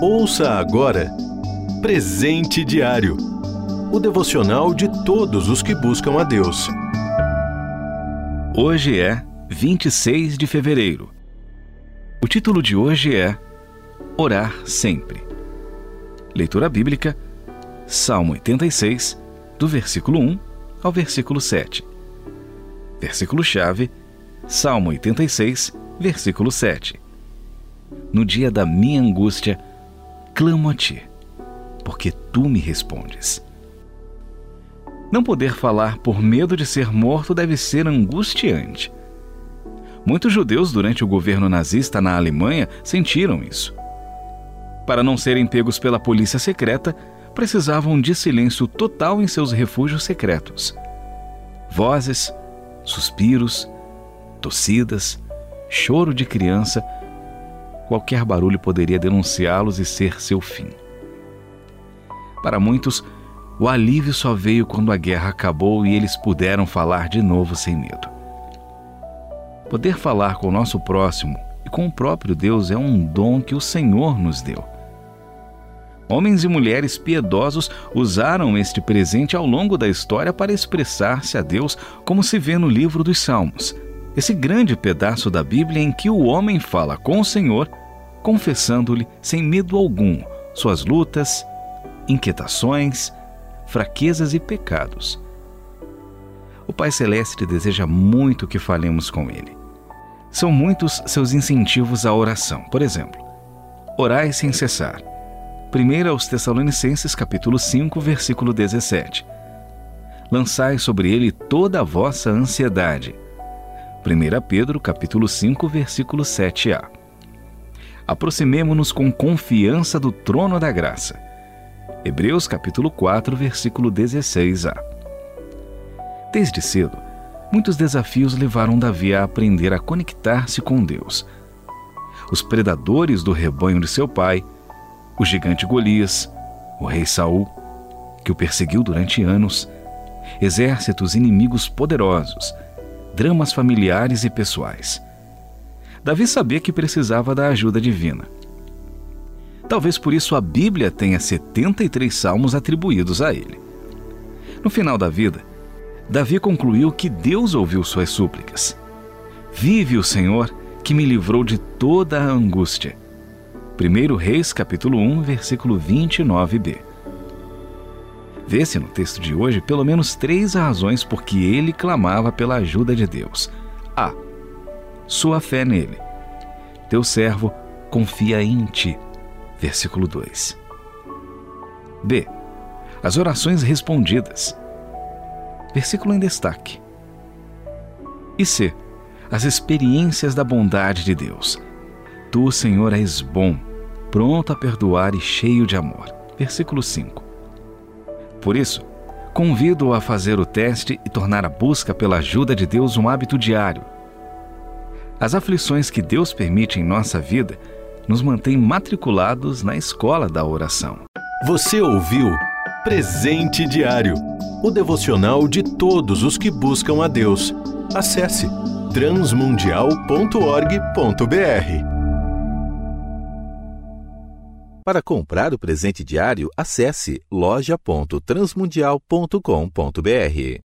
Ouça agora Presente Diário, o devocional de todos os que buscam a Deus. Hoje é 26 de fevereiro. O título de hoje é Orar Sempre. Leitura bíblica, Salmo 86, do versículo 1 ao versículo 7. Versículo-chave, Salmo 86, versículo 7. No dia da minha angústia, clamo a ti, porque tu me respondes. Não poder falar por medo de ser morto deve ser angustiante. Muitos judeus durante o governo nazista na Alemanha sentiram isso. Para não serem pegos pela polícia secreta, precisavam de silêncio total em seus refúgios secretos. Vozes, suspiros, tossidas, choro de criança, qualquer barulho poderia denunciá-los e ser seu fim. Para muitos, o alívio só veio quando a guerra acabou e eles puderam falar de novo sem medo. Poder falar com o nosso próximo e com o próprio Deus é um dom que o Senhor nos deu. Homens e mulheres piedosos usaram este presente ao longo da história para expressar-se a Deus, como se vê no livro dos Salmos, esse grande pedaço da Bíblia em que o homem fala com o Senhor, confessando-lhe sem medo algum suas lutas, inquietações, fraquezas e pecados. O Pai Celeste deseja muito que falemos com Ele. São muitos seus incentivos à oração. Por exemplo, orai sem cessar. 1 aos Tessalonicenses, capítulo 5, versículo 17. Lançai sobre ele toda a vossa ansiedade. 1 Pedro, capítulo 5, versículo 7a. Aproximemo-nos com confiança do trono da graça. Hebreus, capítulo 4, versículo 16a. Desde cedo, muitos desafios levaram Davi a aprender a conectar-se com Deus. Os predadores do rebanho de seu pai, o gigante Golias, o rei Saul, que o perseguiu durante anos, exércitos inimigos poderosos, dramas familiares e pessoais. Davi sabia que precisava da ajuda divina. Talvez por isso a Bíblia tenha 73 salmos atribuídos a ele. No final da vida, Davi concluiu que Deus ouviu suas súplicas. Vive o Senhor, que me livrou de toda a angústia. 1 Reis, capítulo 1, versículo 29b. Vê-se no texto de hoje pelo menos 3 razões por que ele clamava pela ajuda de Deus. A. Sua fé nele. Teu servo confia em ti. Versículo 2. B. As orações respondidas. Versículo em destaque. E C. As experiências da bondade de Deus. Tu, Senhor, és bom, pronto a perdoar e cheio de amor. Versículo 5. Por isso, convido-o a fazer o teste e tornar a busca pela ajuda de Deus um hábito diário. As aflições que Deus permite em nossa vida nos mantêm matriculados na escola da oração. Você ouviu Presente Diário, o devocional de todos os que buscam a Deus. Acesse transmundial.org.br. Para comprar o presente diário, acesse loja.transmundial.com.br.